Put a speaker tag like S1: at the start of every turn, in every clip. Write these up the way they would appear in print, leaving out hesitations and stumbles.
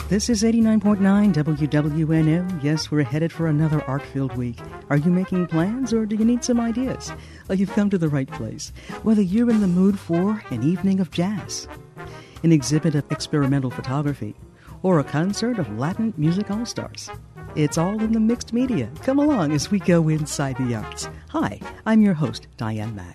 S1: This is 89.9 WWNO. Yes, we're headed for another art-filled week. Are you making plans or do you need some ideas? Well, you've come to the right place. Whether you're in the mood for an evening of jazz, an exhibit of experimental photography, or a concert of Latin music all-stars, it's all in the mixed media. Come along as we go inside the arts. Hi, I'm your host, Diane Mack.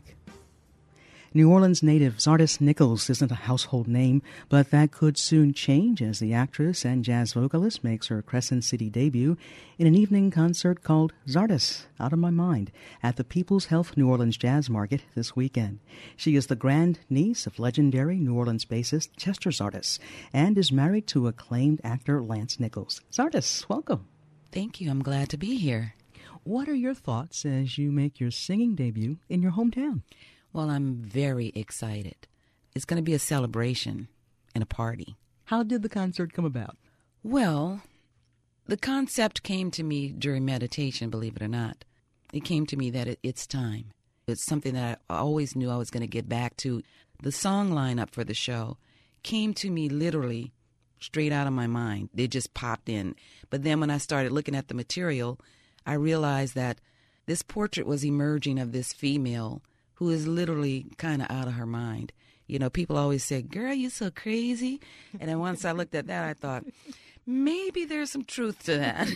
S1: New Orleans native Zardis Nichols isn't a household name, but that could soon change as the actress and jazz vocalist makes her Crescent City debut in an evening concert called Zardis, Out of My Mind, at the People's Health New Orleans Jazz Market this weekend. She is the grand niece of legendary New Orleans bassist Chester Zardis and is married to acclaimed actor Lance Nichols. Zardis, welcome.
S2: Thank you. I'm glad to be here.
S1: What are your thoughts as you make your singing debut in your hometown?
S2: Well, I'm very excited. It's going to be a celebration and a party.
S1: How did the concert come about?
S2: Well, the concept came to me during meditation, believe it or not. It came to me that it's time. It's something that I always knew I was going to get back to. The song lineup for the show came to me literally straight out of my mind. They just popped in. But then when I started looking at the material, I realized that this portrait was emerging of this female who is literally kind of out of her mind. You know, people always say, girl, you so crazy. And then once I looked at that, I thought, maybe there's some truth to that.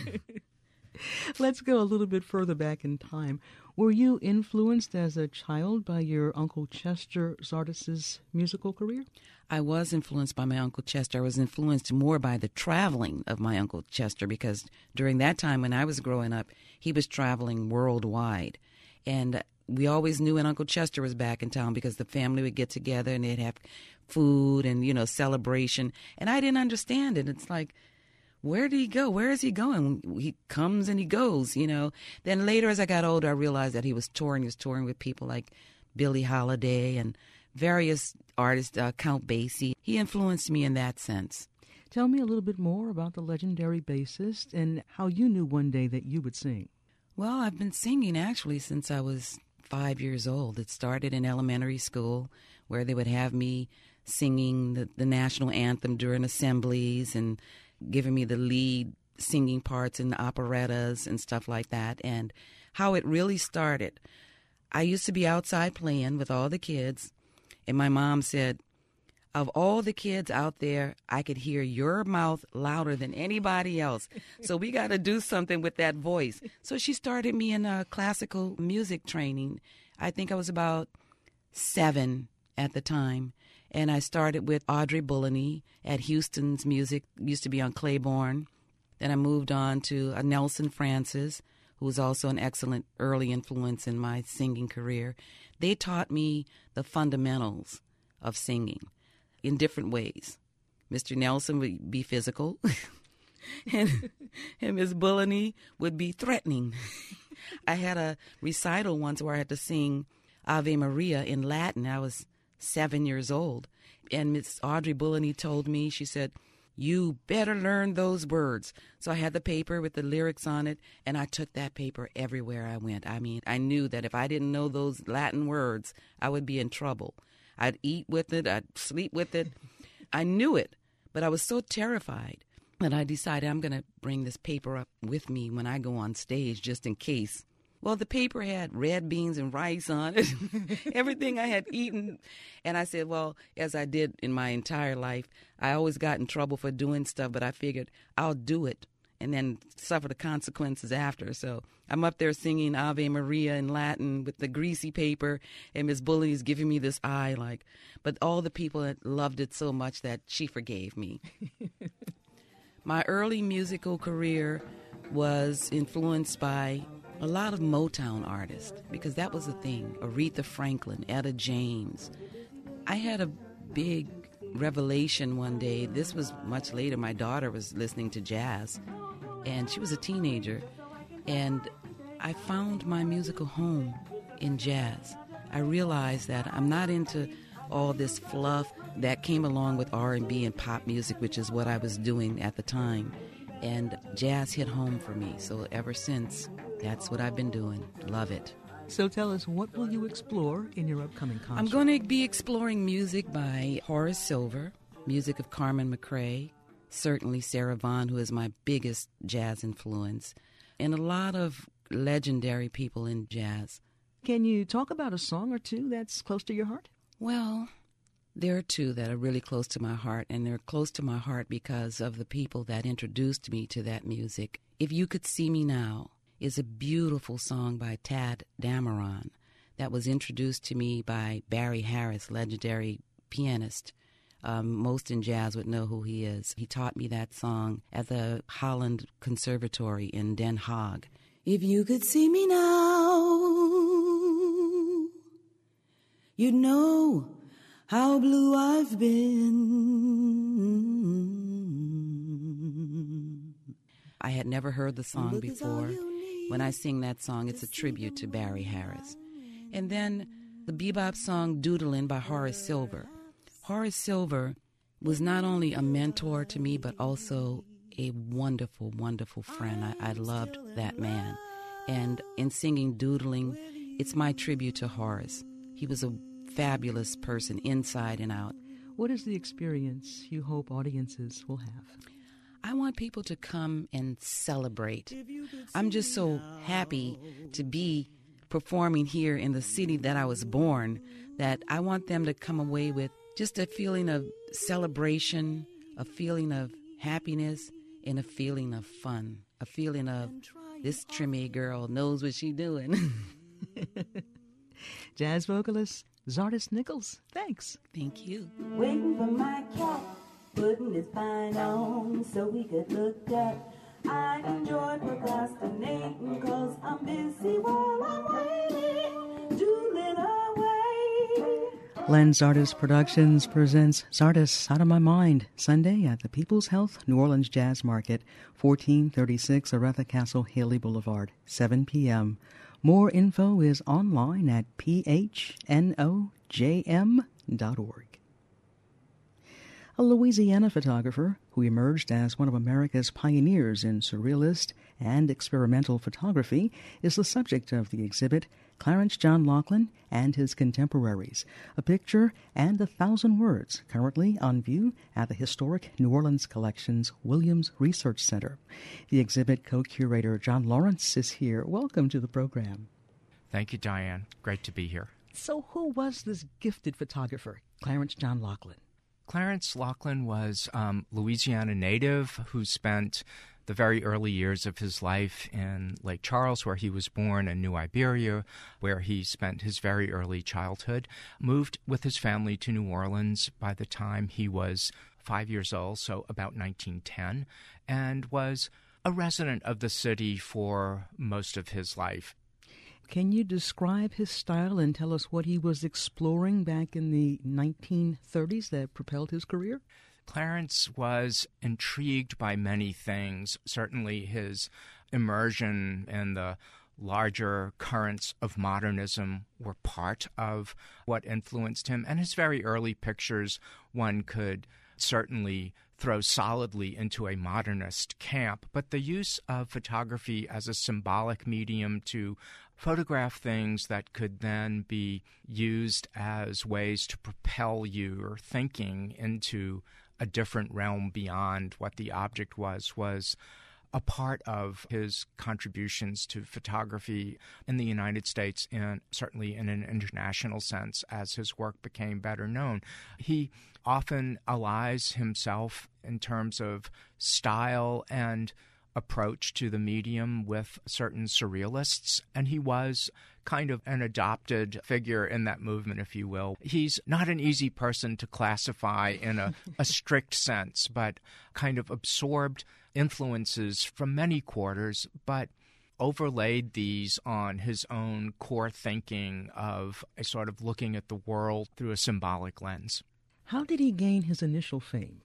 S1: Let's go a little bit further back in time. Were you influenced as a child by your Uncle Chester Zardis' musical career?
S2: I was influenced by my Uncle Chester. I was influenced more by the traveling of my Uncle Chester because during that time when I was growing up, he was traveling worldwide. And we always knew when Uncle Chester was back in town because the family would get together and they'd have food and, you know, celebration. And I didn't understand it. It's like, where did he go? Where is he going? He comes and he goes, you know. Then later as I got older, I realized that he was touring. He was touring with people like Billie Holiday and various artists, Count Basie. He influenced me in that sense.
S1: Tell me a little bit more about the legendary bassist and how you knew one day that you would sing.
S2: Well, I've been singing actually since I was 5 years old. It started in elementary school where they would have me singing the national anthem during assemblies and giving me the lead singing parts in the operettas and stuff like that. And how it really started, I used to be outside playing with all the kids, and my mom said, of all the kids out there, I could hear your mouth louder than anybody else. So we got to do something with that voice. So she started me in classical music training. I think I was about 7 at the time. And I started with Audrey Bulleney at Houston's Music, used to be on Claiborne. Then I moved on to Nelson Francis, who was also an excellent early influence in my singing career. They taught me the fundamentals of singing in different ways. Mr. Nelson would be physical, and Ms. Bulleney would be threatening. I had a recital once where I had to sing Ave Maria in Latin. I was 7 years old, and Miss Audrey Bulleney told me, she said, you better learn those words. So I had the paper with the lyrics on it, and I took that paper everywhere I went. I mean, I knew that if I didn't know those Latin words, I would be in trouble. I'd eat with it. I'd sleep with it. I knew it, but I was so terrified that I decided I'm going to bring this paper up with me when I go on stage just in case. Well, the paper had red beans and rice on it, everything I had eaten. And I said, well, as I did in my entire life, I always got in trouble for doing stuff, but I figured I'll do it and then suffer the consequences after. So I'm up there singing Ave Maria in Latin with the greasy paper, and Miss Bulleney's giving me this eye, like, but all the people that loved it so much that she forgave me. My early musical career was influenced by a lot of Motown artists, because that was the thing. Aretha Franklin, Etta James. I had a big revelation one day. This was much later. My daughter was listening to jazz, and she was a teenager, and I found my musical home in jazz. I realized that I'm not into all this fluff that came along with R&B and pop music, which is what I was doing at the time, and jazz hit home for me. So ever since, that's what I've been doing. Love it.
S1: So tell us, what will you explore in your upcoming concert?
S2: I'm going to be exploring music by Horace Silver, music of Carmen McRae, certainly Sarah Vaughan, who is my biggest jazz influence, and a lot of legendary people in jazz.
S1: Can you talk about a song or two that's close to your heart?
S2: Well, there are two that are really close to my heart, and they're close to my heart because of the people that introduced me to that music. If You Could See Me Now is a beautiful song by Tadd Dameron that was introduced to me by Barry Harris, legendary pianist. Most in jazz would know who he is. He taught me that song at the Holland Conservatory in Den Haag. If you could see me now, you'd know how blue I've been. I had never heard the song before. When I sing that song, it's a tribute to Barry Harris. And then the bebop song Doodlin' by Horace Silver. Horace Silver was not only a mentor to me, but also a wonderful, wonderful friend. I loved that man. And in singing Doodling, it's my tribute to Horace. He was a fabulous person inside and out.
S1: What is the experience you hope audiences will have?
S2: I want people to come and celebrate. I'm just so happy to be performing here in the city that I was born that I want them to come away with just a feeling of celebration, a feeling of happiness, and a feeling of fun, a feeling of this trimmy girl knows what she's doing.
S1: Jazz vocalist Zardis Nichols, thanks.
S2: Thank you.
S3: Waiting for my cat, putting his pine on so we could look at. I enjoy procrastinating 'cause I'm busy while I'm waiting, doodling away.
S1: Len Zardis Productions presents Zardis Out of My Mind, Sunday at the People's Health New Orleans Jazz Market, 1436 Aretha Castle Haley Boulevard, 7 p.m. More info is online at phnojm.org. A Louisiana photographer who emerged as one of America's pioneers in surrealist and experimental photography is the subject of the exhibit Clarence John Laughlin and His Contemporaries, a picture and 1,000 words, currently on view at the historic New Orleans Collection's Williams Research Center. The exhibit co-curator John Lawrence is here. Welcome to the program.
S4: Thank you, Diane. Great to be here.
S1: So who was this gifted photographer, Clarence John Laughlin?
S4: Clarence Laughlin was Louisiana native who spent the very early years of his life in Lake Charles, where he was born, and New Iberia, where he spent his very early childhood, moved with his family to New Orleans by the time he was 5 years old, so about 1910, and was a resident of the city for most of his life.
S1: Can you describe his style and tell us what he was exploring back in the 1930s that propelled his career?
S4: Clarence was intrigued by many things. Certainly his immersion in the larger currents of modernism were part of what influenced him. And his very early pictures, one could certainly throw solidly into a modernist camp. But the use of photography as a symbolic medium to photograph things that could then be used as ways to propel your thinking into a different realm beyond what the object was a part of his contributions to photography in the United States and certainly in an international sense as his work became better known. He often allies himself in terms of style and approach to the medium with certain surrealists, and he was kind of an adopted figure in that movement, if you will. He's not an easy person to classify in a strict sense, but kind of absorbed influences from many quarters, but overlaid these on his own core thinking of a sort of looking at the world through a symbolic lens.
S1: How did he gain his initial fame?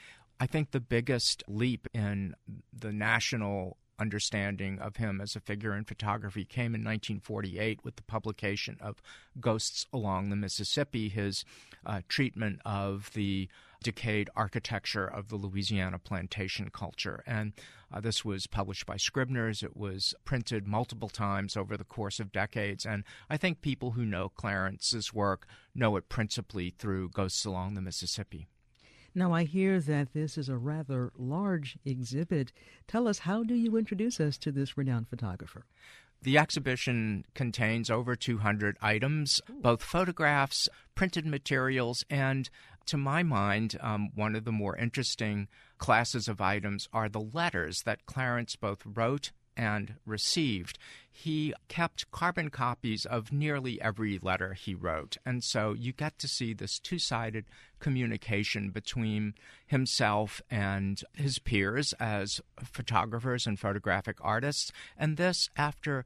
S4: I think the biggest leap in the national understanding of him as a figure in photography came in 1948 with the publication of Ghosts Along the Mississippi, his treatment of the decayed architecture of the Louisiana plantation culture. And this was published by Scribner's. It was printed multiple times over the course of decades. And I think people who know Clarence's work know it principally through Ghosts Along the Mississippi.
S1: Now, I hear that this is a rather large exhibit. Tell us, how do you introduce us to this renowned photographer?
S4: The exhibition contains over 200 items, both photographs, printed materials, and to my mind, one of the more interesting classes of items are the letters that Clarence both wrote and received. He kept carbon copies of nearly every letter he wrote, and so you get to see this two-sided communication between himself and his peers as photographers and photographic artists, and this, after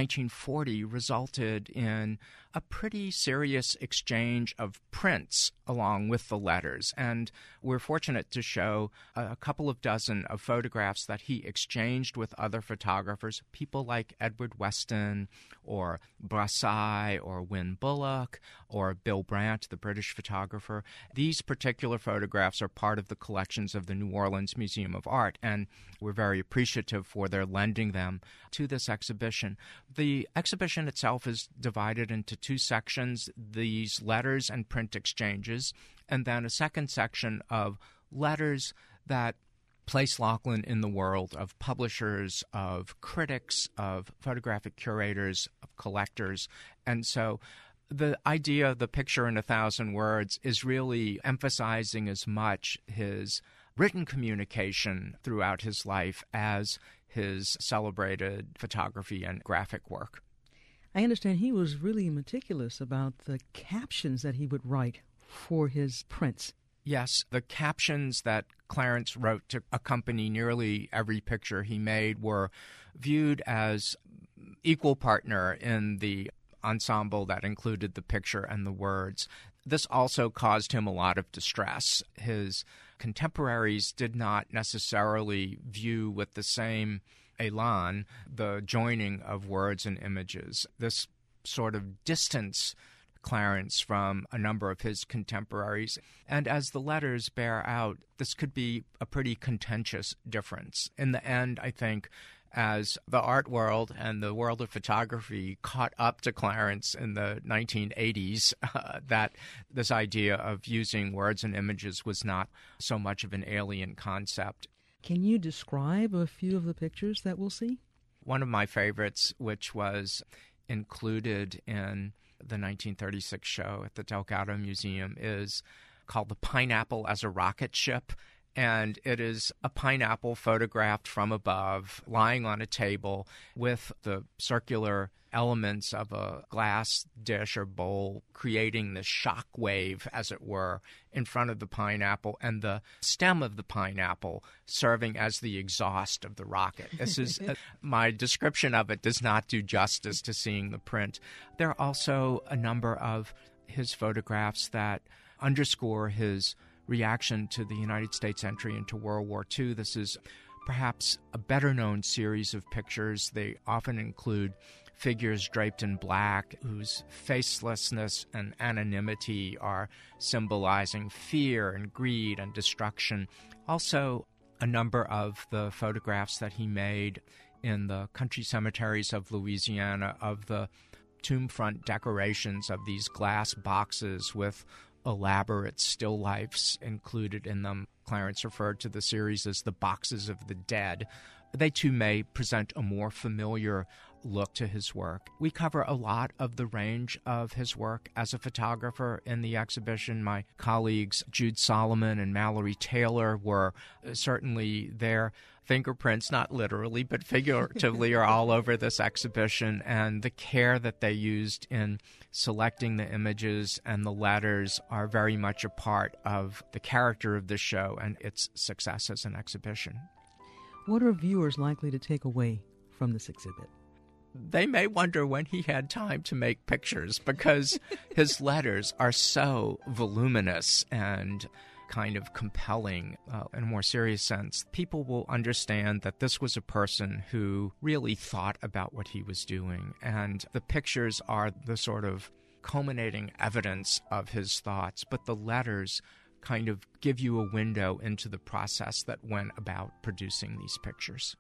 S4: 1940, resulted in a pretty serious exchange of prints along with the letters, and we're fortunate to show a couple of dozen of photographs that he exchanged with other photographers, people like Edward Weston or Brassai or Wynne Bullock or Bill Brandt, the British photographer. These particular photographs are part of the collections of the New Orleans Museum of Art, and we're very appreciative for their lending them to this exhibition. The exhibition itself is divided into two sections, these letters and print exchanges, and then a second section of letters that place Laughlin in the world of publishers, of critics, of photographic curators, of collectors. And so the idea of the picture in 1,000 words is really emphasizing as much his written communication throughout his life as his celebrated photography and graphic work.
S1: I understand he was really meticulous about the captions that he would write for his prints.
S4: Yes, the captions that Clarence wrote to accompany nearly every picture he made were viewed as equal partner in the ensemble that included the picture and the words. This also caused him a lot of distress. His contemporaries did not necessarily view with the same elan the joining of words and images. This sort of distance Clarence from a number of his contemporaries. And as the letters bear out, this could be a pretty contentious difference. In the end, I think, as the art world and the world of photography caught up to Clarence in the 1980s, that this idea of using words and images was not so much of an alien concept.
S1: Can you describe a few of the pictures that we'll see?
S4: One of my favorites, which was included in the 1936 show at the Delgado Museum, is called The Pineapple as a Rocket Ship. And it is a pineapple photographed from above, lying on a table with the circular elements of a glass dish or bowl creating this shock wave, as it were, in front of the pineapple, and the stem of the pineapple serving as the exhaust of the rocket. This is my description of it does not do justice to seeing the print. There are also a number of his photographs that underscore his reaction to the United States entry into World War II. This is perhaps a better-known series of pictures. They often include figures draped in black whose facelessness and anonymity are symbolizing fear and greed and destruction. Also, a number of the photographs that he made in the country cemeteries of Louisiana of the tomb front decorations of these glass boxes with elaborate still lifes included in them. Clarence referred to the series as the Boxes of the Dead. They too may present a more familiar look to his work. We cover a lot of the range of his work as a photographer in the exhibition. My colleagues Jude Solomon and Mallory Taylor were certainly their fingerprints, not literally, but figuratively, are all over this exhibition, and the care that they used in selecting the images and the letters are very much a part of the character of the show and its success as an exhibition.
S1: What are viewers likely to take away from this exhibit?
S4: They may wonder when he had time to make pictures, because his letters are so voluminous and kind of compelling. In a more serious sense, people will understand that this was a person who really thought about what he was doing, and the pictures are the sort of culminating evidence of his thoughts, but the letters kind of give you a window into the process that went about producing these pictures.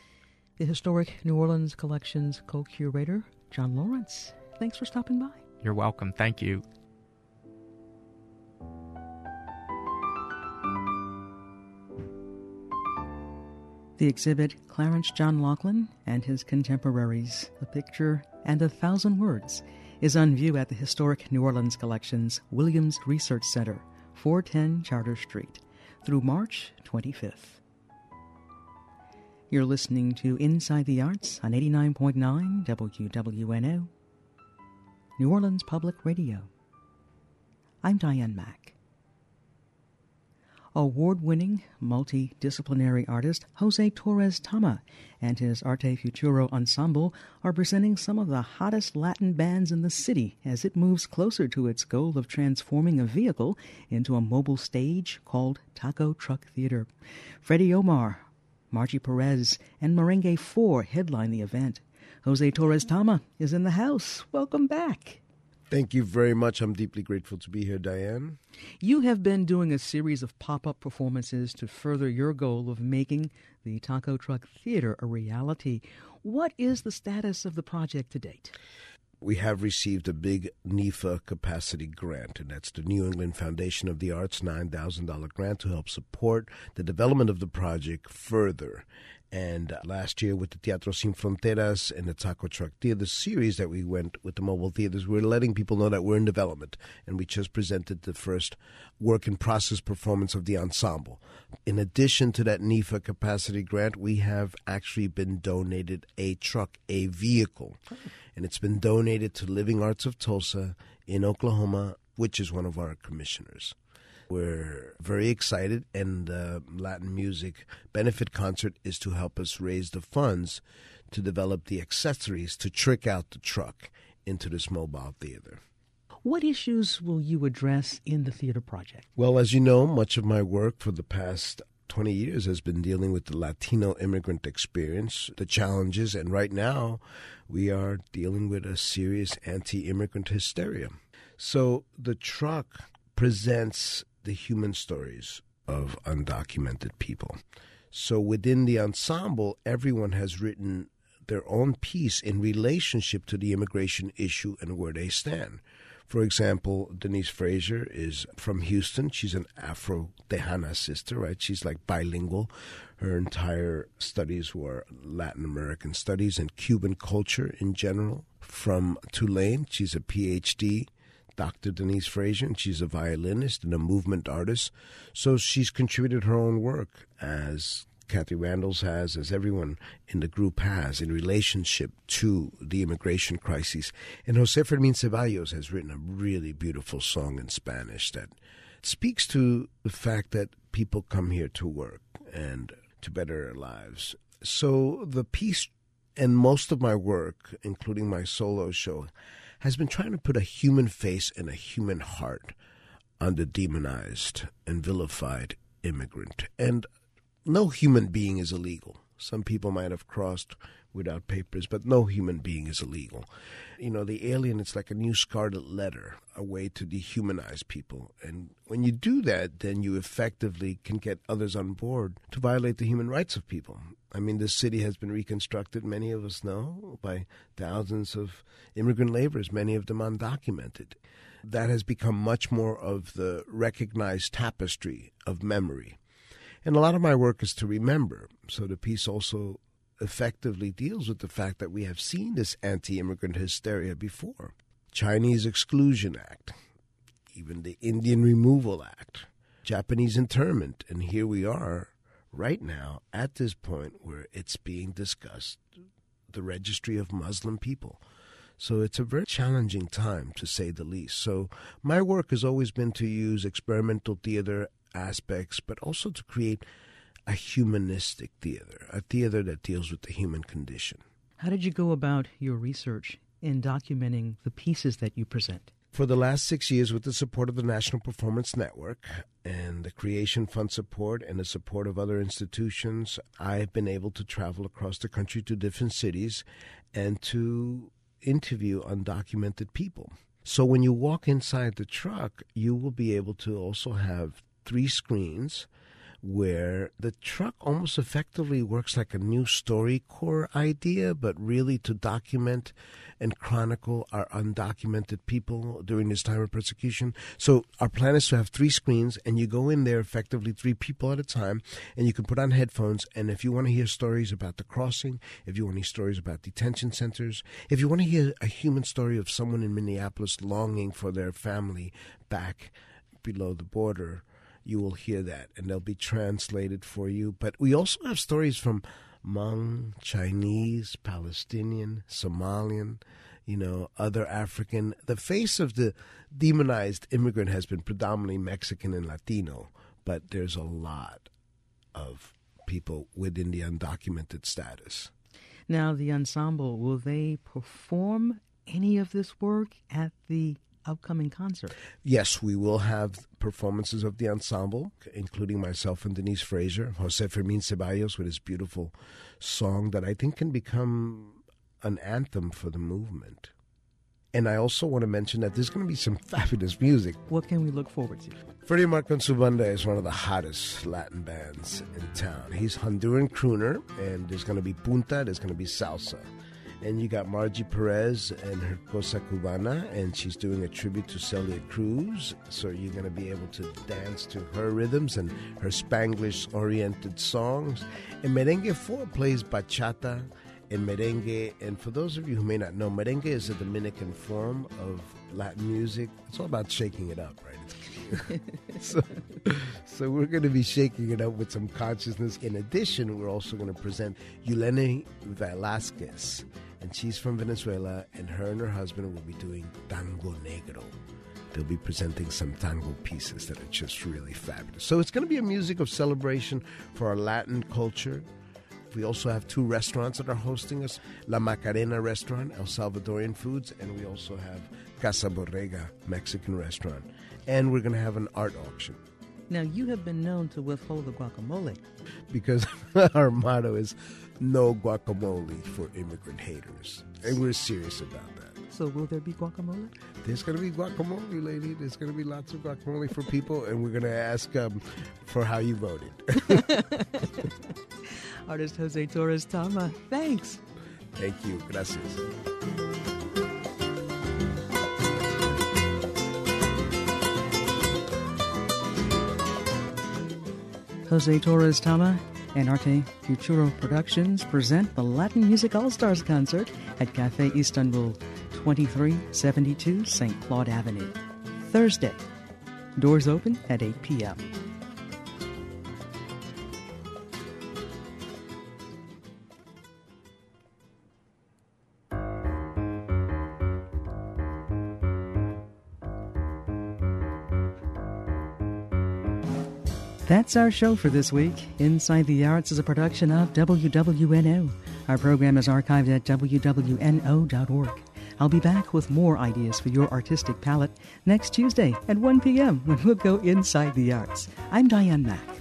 S1: The Historic New Orleans Collections co-curator, John Lawrence. Thanks for stopping by.
S4: You're welcome. Thank you.
S1: The exhibit, Clarence John Laughlin and His Contemporaries, A Picture and 1,000 Words, is on view at the historic New Orleans Collection's Williams Research Center, 410 Charter Street, through March 25th. You're listening to Inside the Arts on 89.9 WWNO, New Orleans Public Radio. I'm Diane Mack. Award-winning, multidisciplinary artist Jose Torres Tama and his Arte Futuro Ensemble are presenting some of the hottest Latin bands in the city as it moves closer to its goal of transforming a vehicle into a mobile stage called Taco Truck Theater. Freddie Omar, Margie Perez, and Merengue 4 headline the event. Jose Torres Tama is in the house. Welcome back.
S5: Thank you very much. I'm deeply grateful to be here, Diane.
S1: You have been doing a series of pop-up performances to further your goal of making the Taco Truck Theater a reality. What is the status of the project to date?
S5: We have received a big NEFA capacity grant, and that's the New England Foundation of the Arts $9,000 grant to help support the development of the project further. And last year with the Teatro Sin Fronteras and the Taco Truck Theater series that we went with the mobile theaters, we're letting people know that we're in development. And we just presented the first work-in-process performance of the ensemble. In addition to that NEFA capacity grant, we have actually been donated a truck, a vehicle. And it's been donated to Living Arts of Tulsa in Oklahoma, which is one of our commissioners. We're very excited, and the Latin Music Benefit Concert is to help us raise the funds to develop the accessories to trick out the truck into this mobile theater.
S1: What issues will you address in the theater project?
S5: Well, as you know, much of my work for the past 20 years has been dealing with the Latino immigrant experience, the challenges, and right now we are dealing with a serious anti-immigrant hysteria. So the truck presents the human stories of undocumented people. So within the ensemble, everyone has written their own piece in relationship to the immigration issue and where they stand. For example, Denise Frazier is from Houston. She's an Afro-Tejana sister, right? She's like bilingual. Her entire studies were Latin American studies and Cuban culture in general. From Tulane, she's a PhD. Dr. Denise Frazier, and she's a violinist and a movement artist. So she's contributed her own work, as Kathy Randalls has, as everyone in the group has, in relationship to the immigration crisis. And Jose Fermin Ceballos has written a really beautiful song in Spanish that speaks to the fact that people come here to work and to better their lives. So the piece and most of my work, including my solo show, has been trying to put a human face and a human heart on the demonized and vilified immigrant. And no human being is illegal. Some people might have crossed without papers, but no human being is illegal. You know, the alien, it's like a new scarlet letter, a way to dehumanize people. And when you do that, then you effectively can get others on board to violate the human rights of people. I mean, this city has been reconstructed, many of us know, by thousands of immigrant laborers, many of them undocumented. That has become much more of the recognized tapestry of memory. And a lot of my work is to remember. So the piece also effectively deals with the fact that we have seen this anti-immigrant hysteria before. Chinese Exclusion Act, even the Indian Removal Act, Japanese internment, and here we are right now at this point where it's being discussed, the registry of Muslim people. So it's a very challenging time, to say the least. So my work has always been to use experimental theater aspects, but also to create a humanistic theater, a theater that deals with the human condition.
S1: How did you go about your research in documenting the pieces that you present?
S5: For the last 6 years, with the support of the National Performance Network and the Creation Fund support and the support of other institutions, I've been able to travel across the country to different cities and to interview undocumented people. So when you walk inside the truck, you will be able to also have 3 screens where the truck almost effectively works like a new StoryCorps idea, but really to document and chronicle our undocumented people during this time of persecution. So our plan is to have 3 screens, and you go in there effectively 3 people at a time, and you can put on headphones, and if you want to hear stories about the crossing, if you want to hear stories about detention centers, if you want to hear a human story of someone in Minneapolis longing for their family back below the border, you will hear that, and they'll be translated for you. But we also have stories from Hmong, Chinese, Palestinian, Somalian, other African. The face of the demonized immigrant has been predominantly Mexican and Latino, but there's a lot of people within the undocumented status.
S1: Now, the ensemble, will they perform any of this work at the upcoming concert?
S5: Yes, we will have performances of the ensemble, including myself and Denise Fraser, Jose Fermin Ceballos with his beautiful song that I think can become an anthem for the movement. And I also want to mention that there's going to be some fabulous music.
S1: What can we look forward to?
S5: Freddie Marcon Banda is one of the hottest Latin bands in town. He's Honduran crooner, and there's going to be punta, there's going to be salsa. And you got Margie Perez and her Cosa Cubana, and she's doing a tribute to Celia Cruz. So you're going to be able to dance to her rhythms and her Spanglish-oriented songs. And Merengue 4 plays bachata and merengue. And for those of you who may not know, merengue is a Dominican form of Latin music. It's all about shaking it up, right? So we're going to be shaking it up with some consciousness. In addition, we're also going to present Yulene Velasquez, and she's from Venezuela, and her and her husband will be doing Tango Negro. They'll be presenting some tango pieces that are just really fabulous. So it's going to be a music of celebration for our Latin culture. We also have 2 restaurants that are hosting us, La Macarena restaurant, El Salvadorian foods, and we also have Casa Borrega, Mexican restaurant. And we're going to have an art auction.
S1: Now, you have been known to withhold the guacamole.
S5: Because our motto is no guacamole for immigrant haters. And we're serious about that.
S1: So will there be guacamole?
S5: There's going to be guacamole, lady. There's going to be lots of guacamole for people, and we're going to ask for how you voted.
S1: Artist Jose Torres Tama, thanks.
S5: Thank you. Gracias.
S1: Jose Torres Tama and Arte Futuro Productions present the Latin Music All-Stars Concert at Cafe Istanbul, 2372 St. Claude Avenue. Thursday. Doors open at 8 p.m. That's our show for this week. Inside the Arts is a production of WWNO. Our program is archived at WWNO.org. I'll be back with more ideas for your artistic palette next Tuesday at 1 p.m. when we'll go inside the arts. I'm Diane Mack.